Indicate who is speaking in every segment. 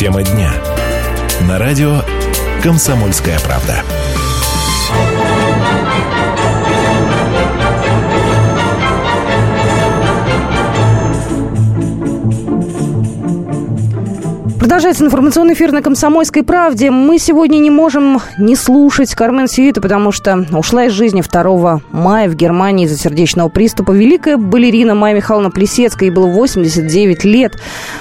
Speaker 1: Тема дня. На радио «Комсомольская правда».
Speaker 2: Продолжается информационный эфир на «Комсомольской правде». Мы сегодня не можем не слушать Кармен Сюиту, потому что ушла из жизни 2 мая в Германии из-за сердечного приступа великая балерина Майя Михайловна Плисецкая. Ей было 89 лет.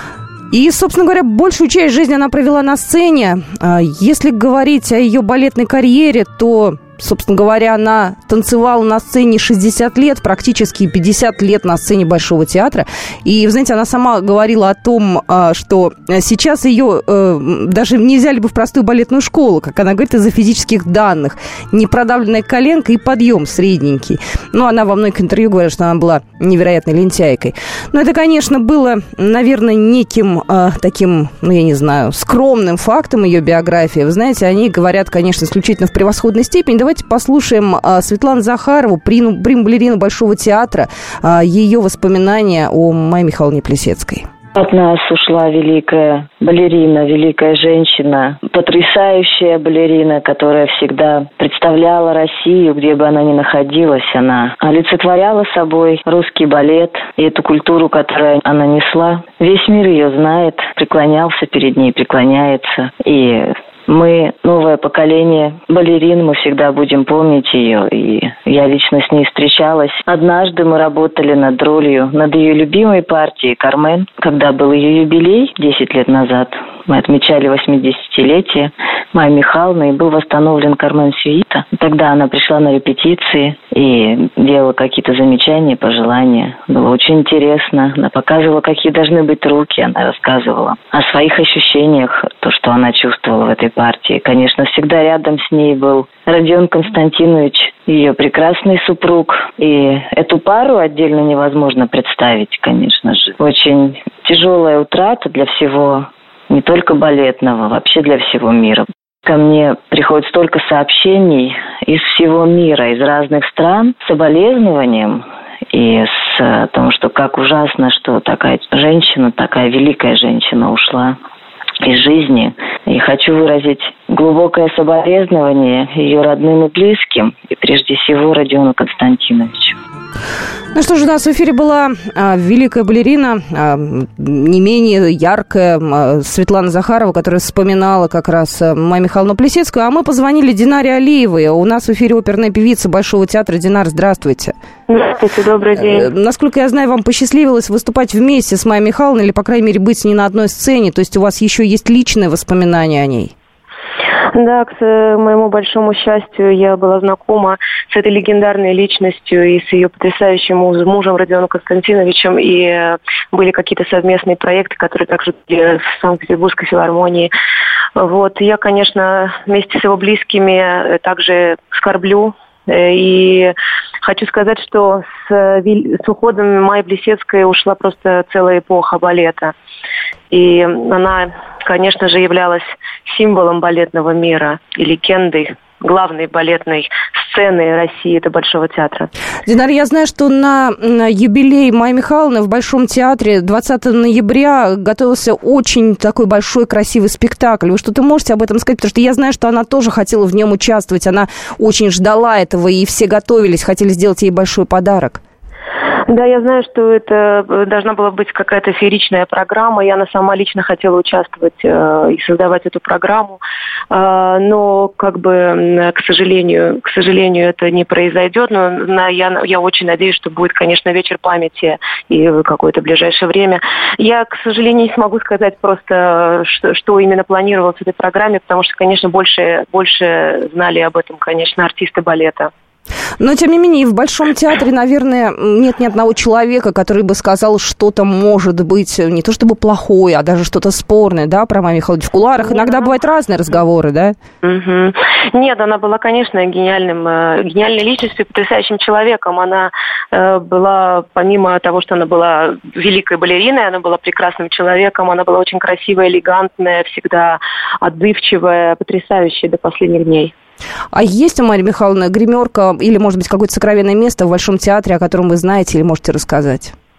Speaker 2: И, собственно говоря, большую часть жизни она провела на сцене. Если говорить о ее балетной карьере, то, собственно говоря, она танцевала на сцене 60 лет, практически 50 лет на сцене Большого театра. И, вы знаете, она сама говорила о том, что сейчас ее даже не взяли бы в простую балетную школу, как она говорит, из-за физических данных. Непродавленная коленка и подъем средненький. Ну, она во многих интервью говорит, что она была невероятной лентяйкой. Но это, конечно, было, наверное, неким таким, ну, я не знаю, скромным фактом ее биографии. Вы знаете, они говорят, конечно, исключительно в превосходной степени. Давайте послушаем Светлану Захарову, приму-балерину Большого театра, ее воспоминания о Майе Михайловне Плисецкой.
Speaker 3: От нас ушла великая балерина, великая женщина, потрясающая балерина, которая всегда представляла Россию, где бы она ни находилась. Она олицетворяла собой русский балет и эту культуру, которую она несла. Весь мир ее знает, преклонялся перед ней, преклоняется. И мы, новое поколение балерин, мы всегда будем помнить ее. И я лично с ней встречалась. Однажды мы работали над ролью, над ее любимой партией «Кармен», когда был ее юбилей 10 лет назад. Мы отмечали 80-летие Майи Михайловны, и был восстановлен Кармен Сюита. Тогда она пришла на репетиции и делала какие-то замечания, пожелания. Было очень интересно. Она показывала, какие должны быть руки. Она рассказывала о своих ощущениях, то, что она чувствовала в этой партии. Конечно, всегда рядом с ней был Родион Константинович, ее прекрасный супруг. И эту пару отдельно невозможно представить, конечно же. Очень тяжелая утрата для всего, не только балетного, вообще для всего мира. Ко мне приходит столько сообщений из всего мира, из разных стран, с соболезнованием и с том, что как ужасно, что такая женщина, такая великая женщина ушла из жизни. И хочу выразить глубокое соболезнование ее родным и близким, и прежде всего Родиону Константиновичу.
Speaker 2: Ну что же, у нас в эфире была великая балерина, не менее яркая Светлана Захарова, которая вспоминала как раз Майю Михайловну Плисецкую. А мы позвонили Динаре Алиевой. У нас в эфире оперная певица Большого театра. Динар, здравствуйте.
Speaker 4: Здравствуйте, добрый день.
Speaker 2: Насколько я знаю, вам посчастливилось выступать вместе с Майей Михайловной, или, по крайней мере, быть с ней на одной сцене. То есть у вас еще есть личные воспоминания о ней?
Speaker 4: Да, к моему большому счастью, я была знакома с этой легендарной личностью и с ее потрясающим мужем Родионом Константиновичем. И были какие-то совместные проекты, которые также были в Санкт-Петербургской филармонии. Вот. Я, конечно, вместе с его близкими также скорблю. И хочу сказать, что с уходом Майи Плисецкой ушла просто целая эпоха балета. И она, конечно же, являлась символом балетного мира и легендой главной балетной сцены России, это Большого театра.
Speaker 2: Динар, я знаю, что на юбилей Майи Михайловны в Большом театре 20 ноября готовился очень такой большой красивый спектакль. Вы что-то можете об этом сказать? Потому что я знаю, что она тоже хотела в нем участвовать. Она очень ждала этого, и все готовились, хотели сделать ей большой подарок.
Speaker 4: Да, я знаю, что это должна была быть какая-то фееричная программа, и она сама лично хотела участвовать и создавать эту программу, но к сожалению, это не произойдет, но я очень надеюсь, что будет, конечно, вечер памяти и в какое-то ближайшее время. Я, к сожалению, не смогу сказать просто, что именно планировалось в этой программе, потому что, конечно, больше знали об этом, конечно, артисты балета.
Speaker 2: Но, тем не менее, в Большом театре, наверное, нет ни одного человека, который бы сказал, что-то может быть не то чтобы плохое, а даже что-то спорное, да, про Майю Михайловну. В кулуарах иногда бывают разные разговоры, да?
Speaker 4: Угу. Нет, она была, конечно, гениальной личностью, потрясающим человеком. Она была, помимо того, что она была великой балериной, она была прекрасным человеком, она была очень красивая, элегантная, всегда отзывчивая, потрясающая до последних дней.
Speaker 2: А есть у Майи Михайловны гримерка или, может быть, какое-то сокровенное место в Большом театре, о котором вы знаете или можете рассказать?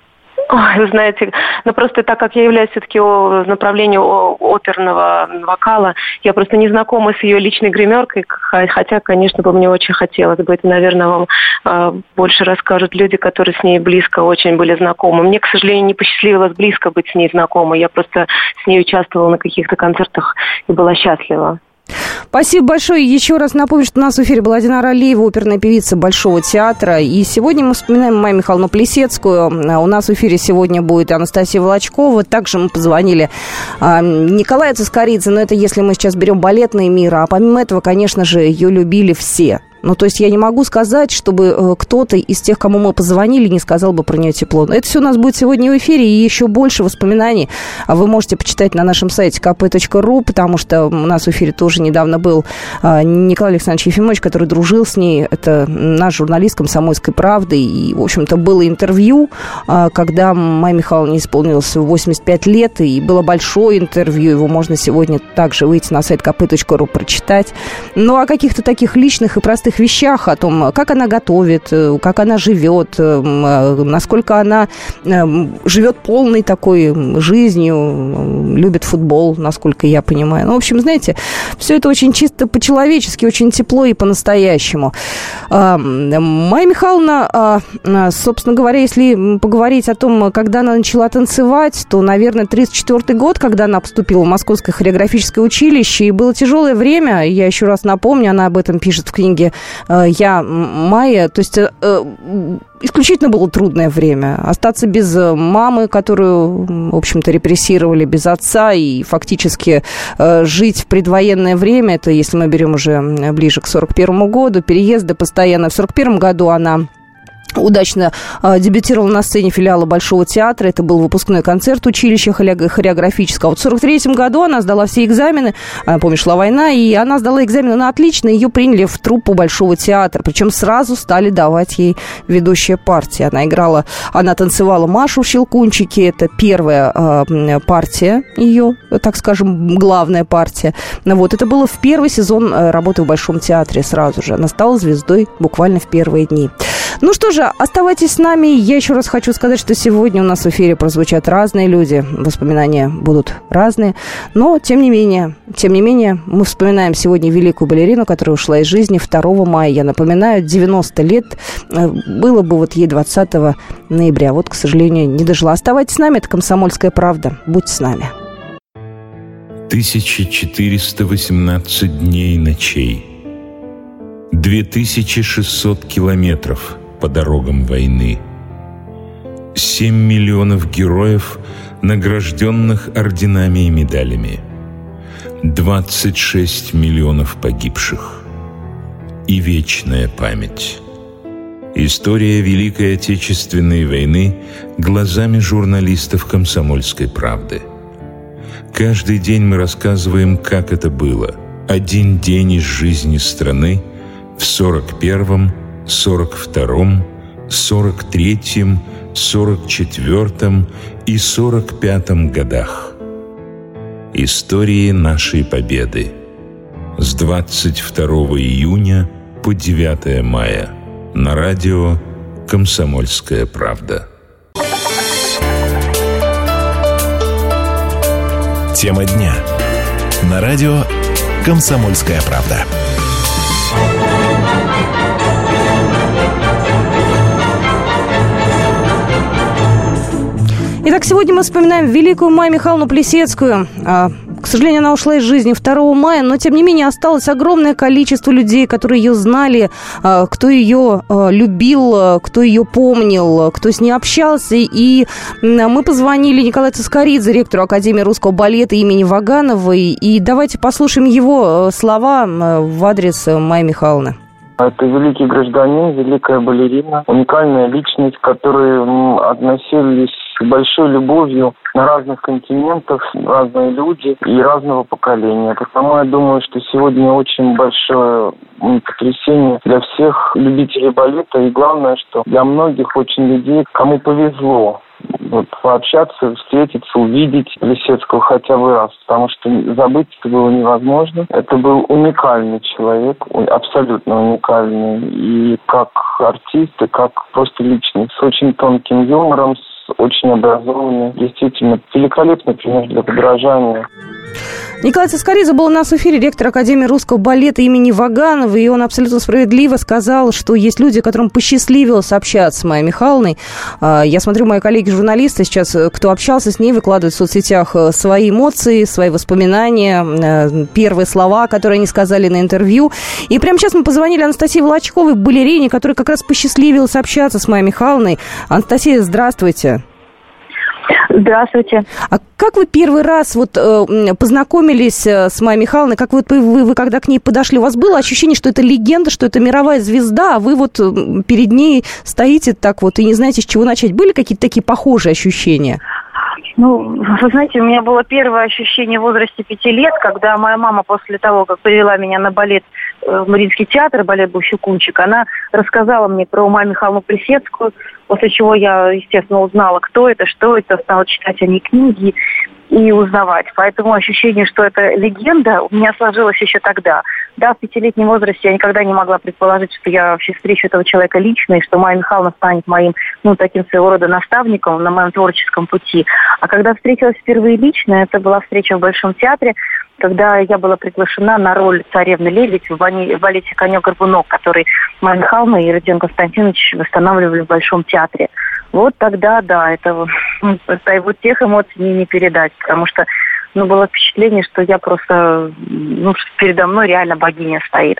Speaker 4: Ой, вы знаете, просто так как я являюсь все-таки в направлении оперного вокала, я просто не знакома с ее личной гримеркой, хотя, конечно, бы мне очень хотелось бы. Это, наверное, вам больше расскажут люди, которые с ней близко очень были знакомы. Мне, к сожалению, не посчастливилось близко быть с ней знакомой. Я просто с ней участвовала на каких-то концертах и была счастлива.
Speaker 2: Спасибо большое. Еще раз напомню, что у нас в эфире была Динара Алиева, оперная певица Большого театра. И сегодня мы вспоминаем Майю Михайловну Плесецкую. У нас в эфире сегодня будет Анастасия Волочкова. Также мы позвонили Николаю Цискоридзе, но это если мы сейчас берем балетный мир. А помимо этого, конечно же, ее любили все. Ну, то есть я не могу сказать, чтобы кто-то из тех, кому мы позвонили, не сказал бы про нее тепло. Это все у нас будет сегодня в эфире, и еще больше воспоминаний вы можете почитать на нашем сайте kp.ru, потому что у нас в эфире тоже недавно был Николай Александрович Ефимович, который дружил с ней. Это наш журналист «Комсомольской правды». И, в общем-то, было интервью, когда Майе Михайловне исполнилось 85 лет, и было большое интервью. Его можно сегодня также выйти на сайт kp.ru, прочитать. Ну, о каких-то таких личных и простых вещах, о том, как она готовит, как она живет, насколько она живет полной такой жизнью, любит футбол, насколько я понимаю. Ну, в общем, знаете, все это очень чисто по-человечески, очень тепло и по-настоящему. Майя Михайловна, собственно говоря, если поговорить о том, когда она начала танцевать, то, наверное, 1934 год, когда она поступила в Московское хореографическое училище, и было тяжелое время, я еще раз напомню, она об этом пишет в книге «Я, Майя». То есть исключительно было трудное время. Остаться без мамы, которую, в общем-то, репрессировали, без отца, и фактически жить в предвоенное время, это если мы берем уже ближе к 1941 году, переезды постоянно. В 1941 году она удачно дебютировала на сцене филиала Большого театра. Это был выпускной концерт училища хореографического. Вот в 1943 году она сдала все экзамены. Помнишь, шла война, и она сдала экзамены на отлично. Ее приняли в труппу Большого театра. Причем сразу стали давать ей ведущие партии. Она танцевала Машу в «Щелкунчике». Это первая партия ее, так скажем, главная партия. Вот. Это было в первый сезон работы в Большом театре сразу же. Она стала звездой буквально в первые дни. Ну что же, оставайтесь с нами. Я еще раз хочу сказать, что сегодня у нас в эфире прозвучат разные люди. Воспоминания будут разные. Но, тем не менее, мы вспоминаем сегодня великую балерину, которая ушла из жизни 2 мая. Я напоминаю, 90 лет было бы вот ей 20 ноября. Вот, к сожалению, не дожила. Оставайтесь с нами. Это «Комсомольская правда». Будьте с нами.
Speaker 5: 1418 дней и ночей. 2600 километров по дорогам войны. 7 миллионов героев, награжденных орденами и медалями. 26 миллионов погибших. И вечная память. История Великой Отечественной войны глазами журналистов «Комсомольской правды». Каждый день мы рассказываем, как это было. Один день из жизни страны в 41-м, 42-м, 43-м, 44-м и 45-м годах. Истории нашей победы. С 22 июня по 9 мая. На радио «Комсомольская правда».
Speaker 1: Тема дня. На радио «Комсомольская правда».
Speaker 2: Итак, сегодня мы вспоминаем великую Майю Михайловну Плесецкую. К сожалению, она ушла из жизни 2 мая, но, тем не менее, осталось огромное количество людей, которые ее знали, кто ее любил, кто ее помнил, кто с ней общался. И мы позвонили Николаю Цискоридзе, ректору Академии русского балета имени Вагановой. И давайте послушаем его слова в адрес Майи Михайловны.
Speaker 6: Это великий гражданин, великая балерина, уникальная личность, к которой относились с большой любовью на разных континентах, разные люди и разного поколения. Потому я думаю, что сегодня очень большое потрясение для всех любителей балета. И главное, что для многих очень людей, кому повезло пообщаться, встретиться, увидеть Плисецкого хотя бы раз, потому что забыть это было невозможно. Это был уникальный человек, абсолютно уникальный, и как артист, и как просто личность, с очень тонким юмором, очень образованный, действительно великолепный пример для подражания.
Speaker 2: Николай Цискоридзе был у нас в эфире, ректор Академии русского балета имени Ваганова, и он абсолютно справедливо сказал, что есть люди, которым посчастливилось общаться с Майей Михайловной. Я смотрю, мои коллеги-журналисты сейчас, кто общался с ней, выкладывают в соцсетях свои эмоции, свои воспоминания, первые слова, которые они сказали на интервью. И прямо сейчас мы позвонили Анастасии Волочковой, балерине, которой как раз посчастливилось общаться с Майей Михайловной. Анастасия, здравствуйте.
Speaker 7: Здравствуйте.
Speaker 2: А как вы первый раз познакомились с Майей Михайловной? Как вы когда к ней подошли? У вас было ощущение, что это легенда, что это мировая звезда, а вы перед ней стоите так и не знаете, с чего начать? Были какие-то такие похожие ощущения?
Speaker 7: Вы знаете, у меня было первое ощущение в возрасте 5 лет, когда моя мама после того, как привела меня на балет в Мариинский театр, балет был «Щелкунчик», она рассказала мне про Майю Михайловну Плисецкую, после чего я, естественно, узнала, кто это, что это, стала читать о ней книги и узнавать. Поэтому ощущение, что это легенда, у меня сложилось еще тогда. Да, в 5-летнем возрасте я никогда не могла предположить, что я вообще встречу этого человека лично, и что Майя Михайловна станет моим, таким своего рода наставником на моем творческом пути. А когда встретилась впервые лично, это была встреча в Большом театре, когда я была приглашена на роль царевны Лебедь в балете «Конек-горбунок», который Майя Михайловна и Родион Константинович восстанавливали в Большом театре. Вот тогда, да, это тех эмоций не передать, потому что было впечатление, что я просто, передо мной реально богиня стоит.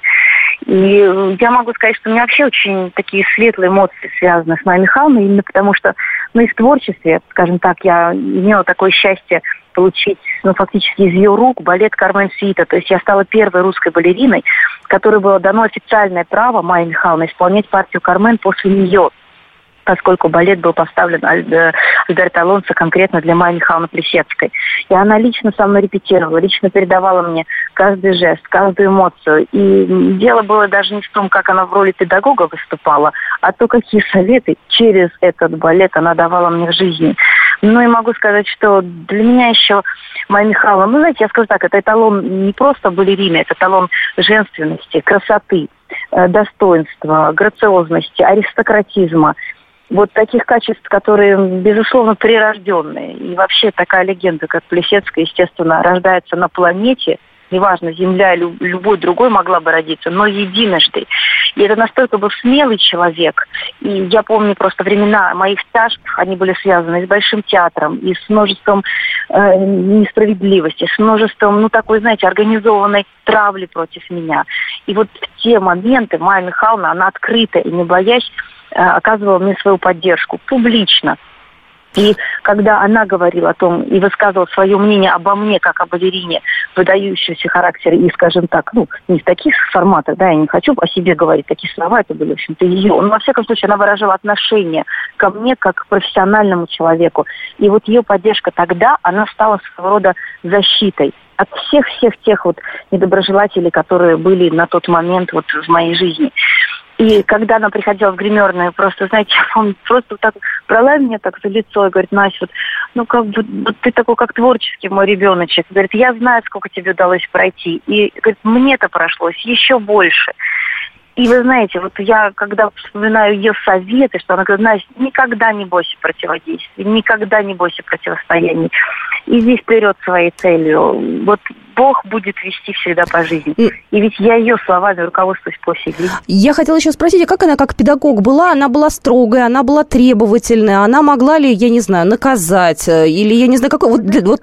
Speaker 7: И я могу сказать, что у меня вообще очень такие светлые эмоции связаны с Майей Михайловной, именно потому что, и в творчестве, скажем так, я имела такое счастье получить, фактически из ее рук балет «Кармен Сюита». То есть я стала первой русской балериной, которой было дано официальное право Майе Михайловне исполнять партию «Кармен» после нее, поскольку балет был поставлен Альберто Алонсо конкретно для Майи Михайловны Плисецкой. И она лично со мной репетировала, лично передавала мне каждый жест, каждую эмоцию. И дело было даже не в том, как она в роли педагога выступала, а то, какие советы через этот балет она давала мне в жизни. И могу сказать, что для меня еще Майя Михайловна, я скажу так, это эталон не просто балерины, это эталон женственности, красоты, достоинства, грациозности, аристократизма. Таких качеств, которые, безусловно, прирожденные. И вообще такая легенда, как Плисецкая, естественно, рождается на планете. Неважно, Земля или любой другой могла бы родиться, но единожды. И это настолько был смелый человек. И я помню просто времена моих тяжб, они были связаны с Большим театром, и с множеством несправедливости, с множеством, организованной травли против меня. И в те моменты Майя Михайловна, она открыто и не боясь, оказывала мне свою поддержку публично. И когда она говорила о том и высказывала свое мнение обо мне, как о балерине, выдающемся характере, и, скажем так, не в таких форматах, я не хочу о себе говорить, такие слова, это были, в общем-то, ее. Но, во всяком случае, она выражала отношение ко мне, как к профессиональному человеку. И ее поддержка тогда, она стала своего рода защитой от всех тех недоброжелателей, которые были на тот момент в моей жизни. И когда она приходила в гримерную, просто, я помню, просто так брала меня так за лицо и говорит: Настя, ты такой, как творческий мой ребеночек. Говорит, я знаю, сколько тебе удалось пройти. И, говорит, мне-то прошлось еще больше. И вы знаете, я, когда вспоминаю ее советы, что она говорит: Настя, никогда не бойся противодействия, никогда не бойся противостояний. Иди вперед своей целью. Бог будет вести всегда по жизни. И ведь я ее словами руководствуюсь по сей день. Я
Speaker 2: хотела еще спросить, а как она как педагог была? Она была строгая, она была требовательная, она могла ли, я не знаю, наказать? Или, я не знаю, какой...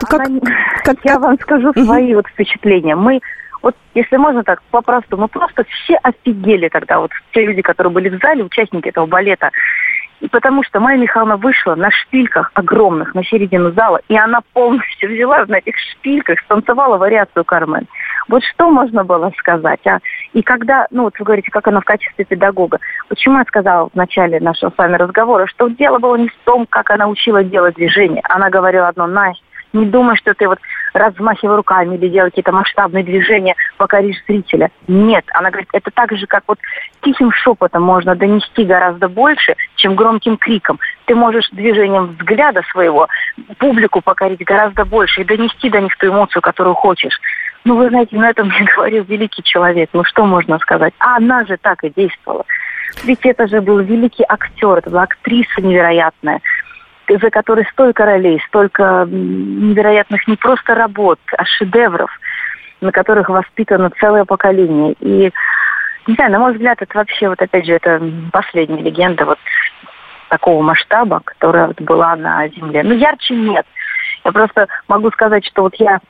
Speaker 7: Я вам скажу свои впечатления. Мы, если можно так, по-простому, мы просто все офигели тогда, те люди, которые были в зале, участники этого балета. И потому что Майя Михайловна вышла на шпильках огромных на середину зала, и она полностью взяла на этих шпильках, станцевала вариацию «Кармен». Что можно было сказать, а? И когда, вы говорите, как она в качестве педагога. Почему я сказала в начале нашего с вами разговора, что дело было не в том, как она учила делать движение. Она говорила одно: Настя, Не думай, что ты вот размахивая руками или делая какие-то масштабные движения, покоришь зрителя. Нет. Она говорит, это так же, как вот тихим шепотом можно донести гораздо больше, чем громким криком. Ты можешь движением взгляда своего публику покорить гораздо больше и донести до них ту эмоцию, которую хочешь. Ну, вы знаете, на этом мне говорил великий человек. Ну, что можно сказать? А она же так и действовала. Ведь это же был великий актер, это была актриса невероятная, за которой столько ролей, столько невероятных не просто работ, а шедевров, на которых воспитано целое поколение. И, не знаю, на мой взгляд, это вообще, вот опять же, это последняя легенда вот такого масштаба, которая вот была на Земле. Ну, ярче нет. Я просто могу сказать, что вот я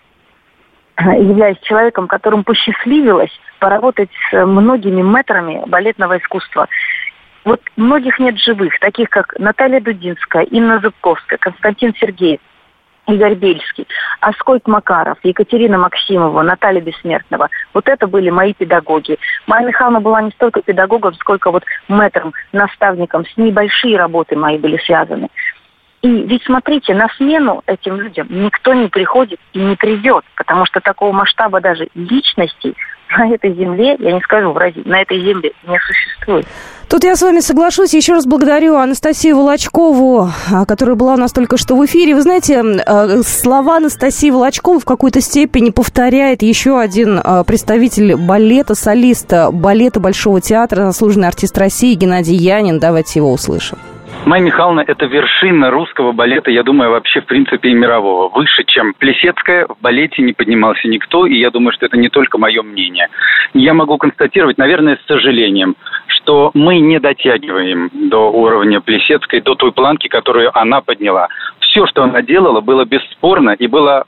Speaker 7: являюсь человеком, которому посчастливилось поработать с многими мэтрами балетного искусства. Вот многих нет живых, таких как Наталья Дудинская, Инна Зубковская, Константин Сергеев, Игорь Бельский, Аскольд Макаров, Екатерина Максимова, Наталья Бессмертного. Вот это были мои педагоги. Майя Михайловна была не столько педагогом, сколько вот мэтром, наставником. С ней большие работы мои были связаны. И ведь, смотрите, на смену этим людям никто не приходит и не придет, потому что такого масштаба даже личностей на этой земле, я не скажу в России, на этой земле не существует.
Speaker 2: Тут я с вами соглашусь. Еще раз благодарю Анастасию Волочкову, которая была у нас только что в эфире. Вы знаете, слова Анастасии Волочковой в какой-то степени повторяет еще один представитель балета, солист балета Большого театра, заслуженный артист России Геннадий Янин. Давайте его услышим.
Speaker 8: Майя Михайловна – это вершина русского балета, я думаю, вообще, в принципе, и мирового. Выше, чем Плесецкая, в балете не поднимался никто, и я думаю, что это не только мое мнение. Я могу констатировать, наверное, с сожалением, что мы не дотягиваем до уровня Плесецкой, до той планки, которую она подняла. Все, что она делала, было бесспорно и было...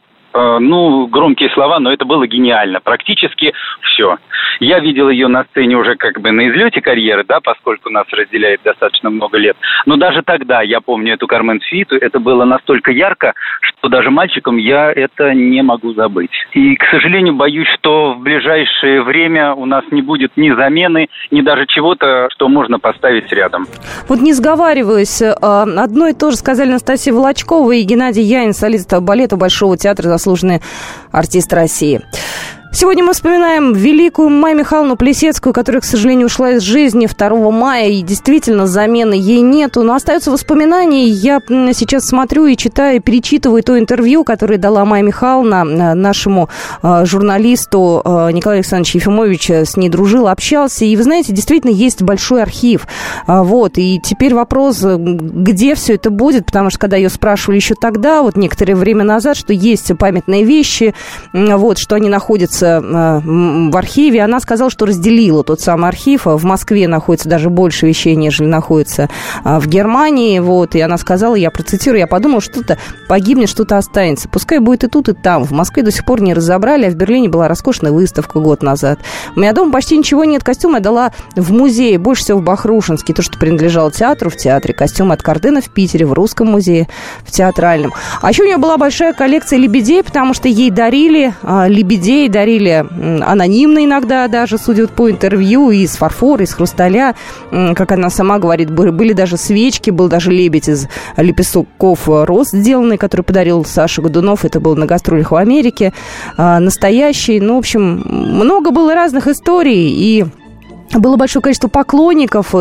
Speaker 8: громкие слова, но это было гениально. Практически все. Я видел ее на сцене уже как бы на излете карьеры, да, поскольку нас разделяет достаточно много лет. Но даже тогда, я помню эту Кармен Фииту, это было настолько ярко, что даже мальчиком я это не могу забыть. И, к сожалению, боюсь, что в ближайшее время у нас не будет ни замены, ни даже чего-то, что можно поставить рядом.
Speaker 2: Вот не сговариваюсь, одно и то же сказали Анастасия Волочкова и Геннадий Янин, солист балета Большого театра, заслуженный артист России. Сегодня мы вспоминаем великую Майю Михайловну Плесецкую, которая, к сожалению, ушла из жизни 2 мая, и действительно замены ей нету. Но остаются воспоминания. Я сейчас смотрю и читаю, перечитываю то интервью, которое дала Майя Михайловна нашему журналисту Николаю Александровичу Ефимовичу. С ней дружил, общался. И, вы знаете, действительно есть большой архив. Вот. И теперь вопрос, где все это будет, потому что, когда ее спрашивали еще тогда, вот некоторое время назад, что есть памятные вещи, вот, что они находятся в архиве. Она сказала, что разделила тот самый архив. В Москве находится даже больше вещей, нежели находится в Германии. Вот. И она сказала, я процитирую, я подумала, что-то погибнет, что-то останется. Пускай будет и тут, и там. В Москве до сих пор не разобрали, а в Берлине была роскошная выставка год назад. У меня дома почти ничего нет. Костюм я дала в музее, больше всего в Бахрушинске. То, что принадлежало театру, в театре. Костюм от Кардена в Питере, в Русском музее, в театральном. А еще у нее была большая коллекция лебедей, потому что ей дарили лебедей, дарили анонимно иногда даже, судя по интервью, из фарфора, из хрусталя. Как она сама говорит, были даже свечки, был даже лебедь из лепестков роз сделанный, который подарил Саша Годунов. Это был на гастролях в Америке. Настоящий. Ну, в общем, много было разных историй, и было большое количество поклонников,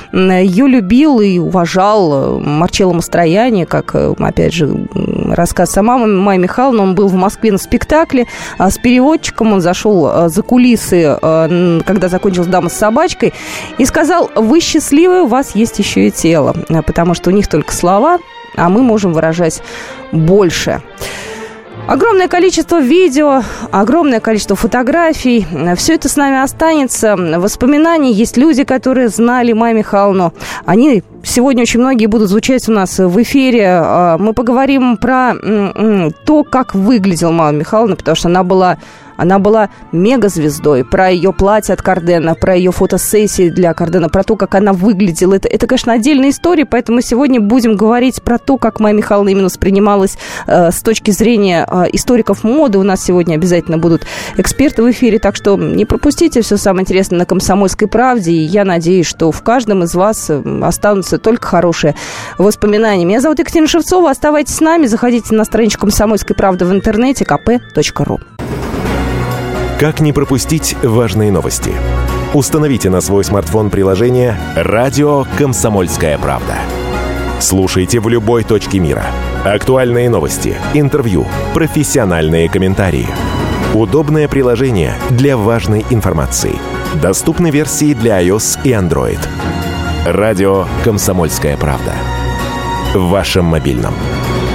Speaker 2: ее любил и уважал Марчелло Мастроянни, как, опять же, рассказ сама Майя Михайловна. Он был в Москве на спектакле с переводчиком, он зашел за кулисы, когда закончилась «Дама с собачкой», и сказал: вы счастливы, у вас есть еще и тело, потому что у них только слова, а мы можем выражать больше. Огромное количество видео, огромное количество фотографий. Все это с нами останется. Воспоминаний. Есть люди, которые знали Майю Михайловну. Они сегодня очень многие будут звучать у нас в эфире. Мы поговорим про то, как выглядела Майя Михайловна, потому что она была Она была мегазвездой. Про ее платье от Кардена, про ее фотосессии для Кардена, про то, как она выглядела. Это, конечно, отдельная история, поэтому сегодня будем говорить про то, как Майя Михайловна именно воспринималась с точки зрения историков моды. У нас сегодня обязательно будут эксперты в эфире, так что не пропустите все самое интересное на «Комсомольской правде». И я надеюсь, что в каждом из вас останутся только хорошие воспоминания. Меня зовут Екатерина Шевцова. Оставайтесь с нами. Заходите на страничку «Комсомольской правды» в интернете kp.ru.
Speaker 1: Как не пропустить важные новости? Установите на свой смартфон приложение «Радио Комсомольская правда». Слушайте в любой точке мира. Актуальные новости, интервью, профессиональные комментарии. Удобное приложение для важной информации. Доступны версии для iOS и Android. «Радио Комсомольская правда». В вашем мобильном.